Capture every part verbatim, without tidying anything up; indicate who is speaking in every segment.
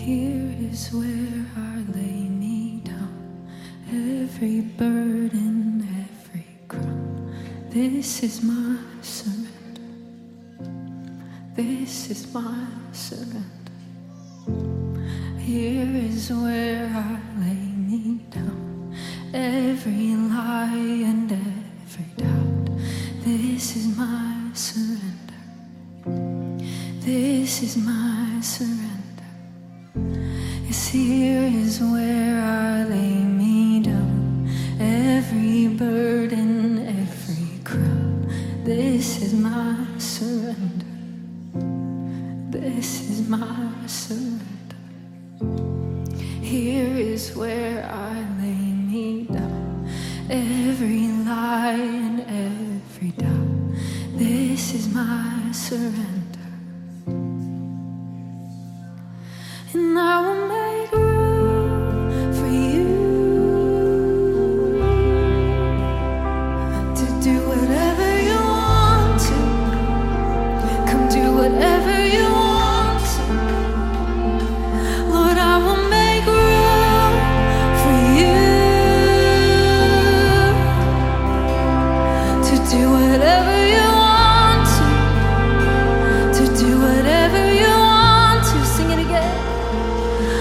Speaker 1: Here is where I lay me down, every burden, every crown. This is my surrender. This is my surrender. Here is where I lay me down, every lie and every doubt. This is my surrender. This is my surrender. Yes, here is where I lay me down, every burden, every crown. This is my surrender. This is my surrender. Here is where I lay me down, every lie and every doubt. This is my surrender. And I will make room for you to do whatever you want to. Come do whatever you want to. Lord, I will make room for you to do whatever you want to. To do whatever you want to. Sing it again.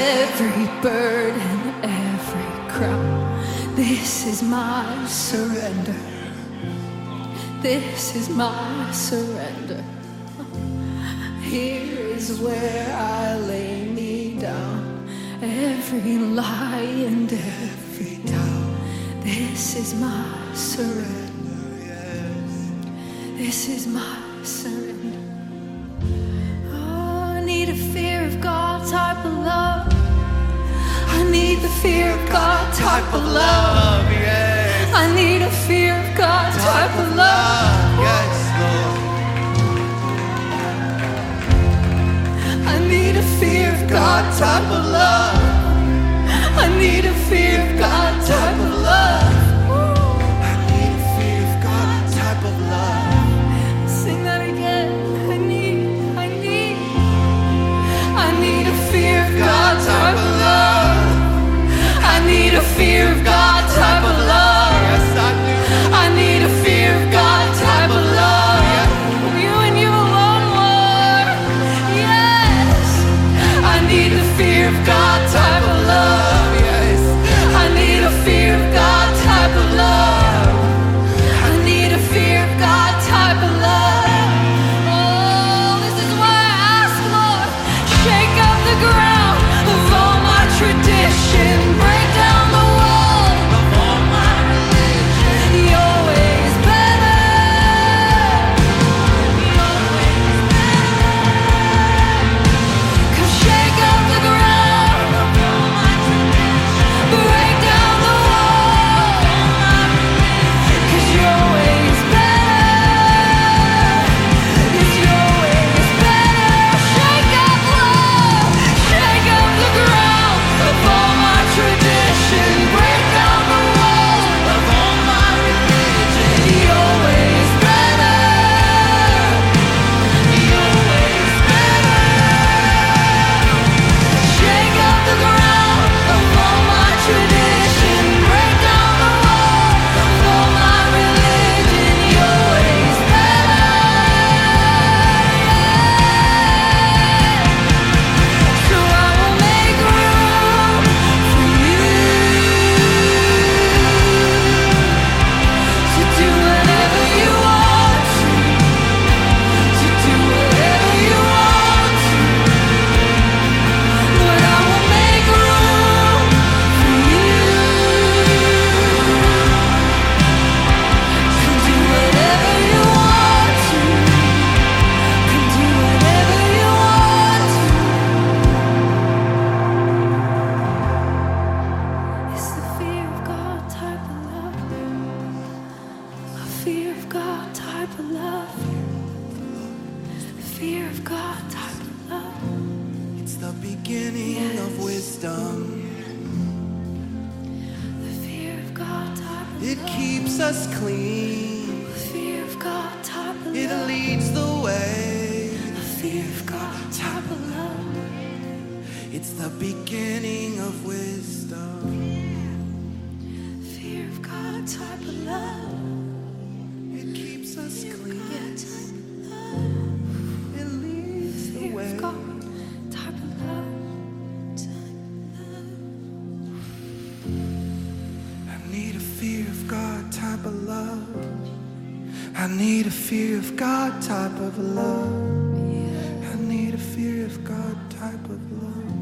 Speaker 1: every burden, every crown. This is my surrender. This is my surrender. Here is where I lay me down. Every lie and every doubt. This is my surrender. This is my surrender. Oh, I need a fear of God type of love. I need the fear of God type of love.
Speaker 2: Yes.
Speaker 1: I need a fear of God type of love.
Speaker 2: Yes, Lord.
Speaker 1: I need a fear of God type of love. I need a fear of God type of love.
Speaker 2: I need a fear of God type of love.
Speaker 1: Sing that again. I need, I need, I need a fear of God type of love. I need a fear of God type of love.
Speaker 2: Yes, I do.
Speaker 1: I need a fear of God type of love. You and you alone, Lord. Yes. I need the fear of God type of love.
Speaker 2: Yes.
Speaker 1: I need a fear of God type of love. I need a fear of God type of love. Oh, this is why I ask, Lord, shake up the ground of all my tradition, break down the wall of all my religion. Your way is better. Your way is better. Come shake up the ground of all my tradition, break down the wall of all my religion. 'Cause your way is better. Yes, your way is better. Shake up, Lord, shake up the ground of all my tradition, break down the walls of all my religion. Your way is better. Your way is better. Shake up the ground of all my tradition, break down the walls of all my religion. Your way is better. So I will make room for you to do whatever you want to, to do whatever you want to. Lord, I will make room for you to do whatever you want to, to do whatever you want to. It's the fear of God type of love. A fear of God type of love. The fear of God type of love.
Speaker 2: It's the beginning of wisdom.
Speaker 1: The fear of God type of
Speaker 2: It
Speaker 1: love.
Speaker 2: keeps us clean.
Speaker 1: The fear of God type of
Speaker 2: It
Speaker 1: love.
Speaker 2: leads the way.
Speaker 1: The fear of God type of love.
Speaker 2: It's the beginning of wisdom.
Speaker 1: Fear of God type of love.
Speaker 2: It keeps us
Speaker 1: Fear of
Speaker 2: clean.
Speaker 1: God type of love.
Speaker 2: It leads the
Speaker 1: Fear
Speaker 2: way.
Speaker 1: of God type of love.
Speaker 2: I need a fear of God type of love. I need a fear of God type of love. I need a fear of God type of love.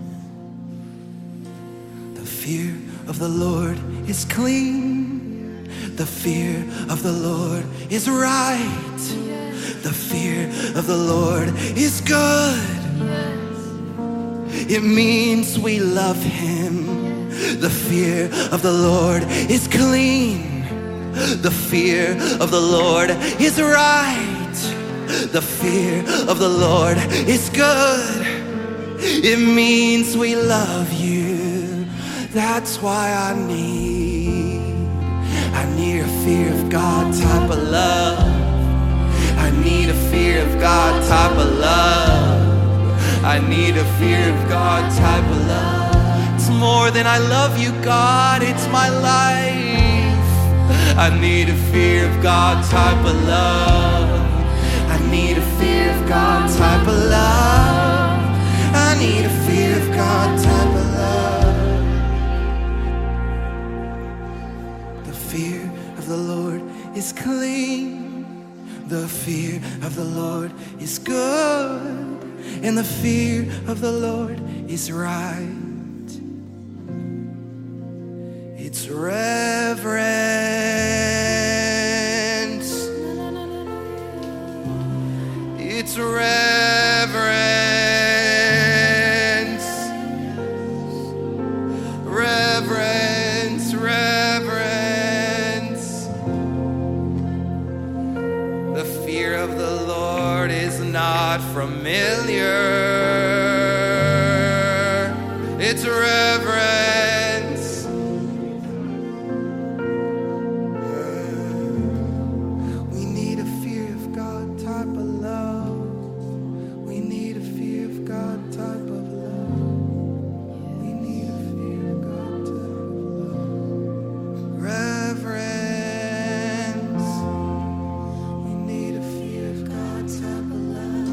Speaker 2: The fear of the Lord is clean. The fear of the Lord is right. The fear of the Lord is good. It means we love him. The fear of the Lord is clean. The fear of the Lord is right. The fear of the Lord is good. It means we love you. That's why I need, I need a fear of God type of love. I need a fear of God type of love. I need a fear of God type of love. It's more than I love you, God, it's my life. I need a fear of God type of love. I need a fear of God type of love. I need a fear of God type of love. The fear of the Lord is clean. The fear of the Lord is good. And the fear of the Lord is right. It's reverence. It's reverence. Reverence, reverence. The fear of the Lord is not familiar. It's reverence. We need a fear of God type of love. We need a fear of God type of love. We need a fear of God type of love. Reverence. We need a fear of God type of love.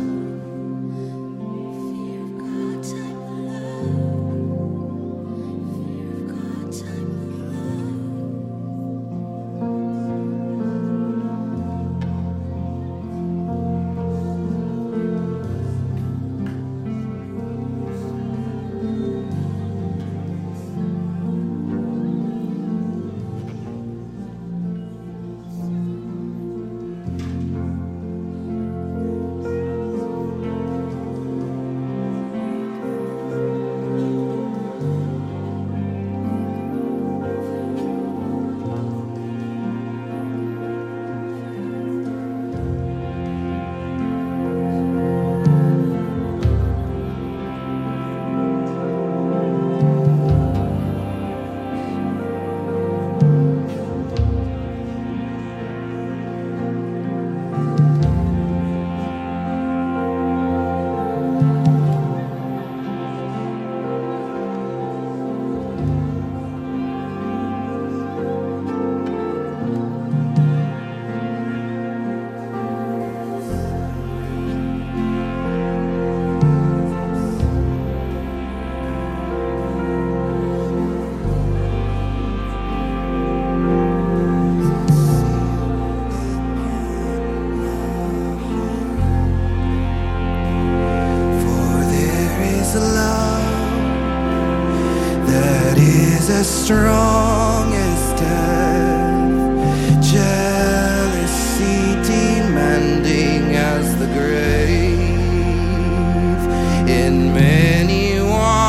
Speaker 1: Fear of God type of love. Fear of God type of love.
Speaker 2: as strong as death, jealousy demanding as the grave. In many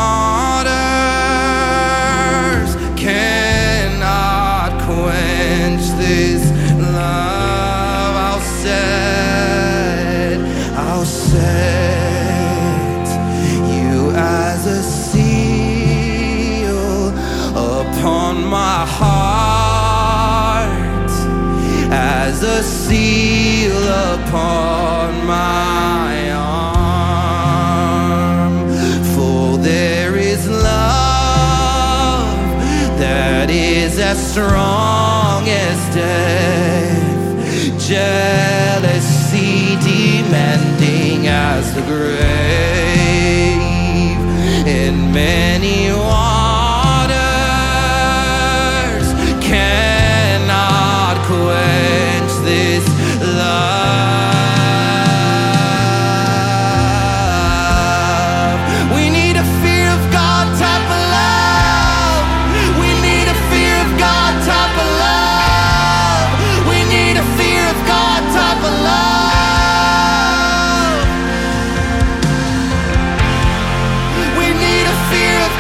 Speaker 2: waters cannot quench this love. I'll set, I'll set you as a seal upon my heart, as a seal upon my arm. For there is love that is as strong as death, jealousy demanding as the grave. In many waters cannot quench this love. We need a fear of God type of love. We need a fear of God type of love. We need a fear of God type of love. We need a fear of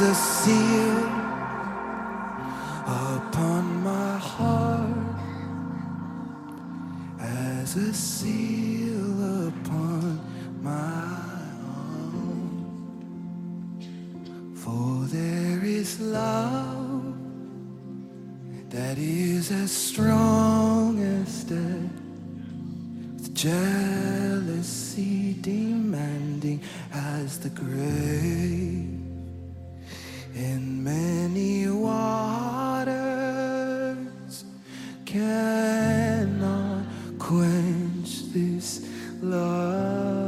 Speaker 2: a seal upon my heart, as a seal upon my own. For there is love that is as strong as death, with jealousy demanding as the grave. In many waters cannot quench this love.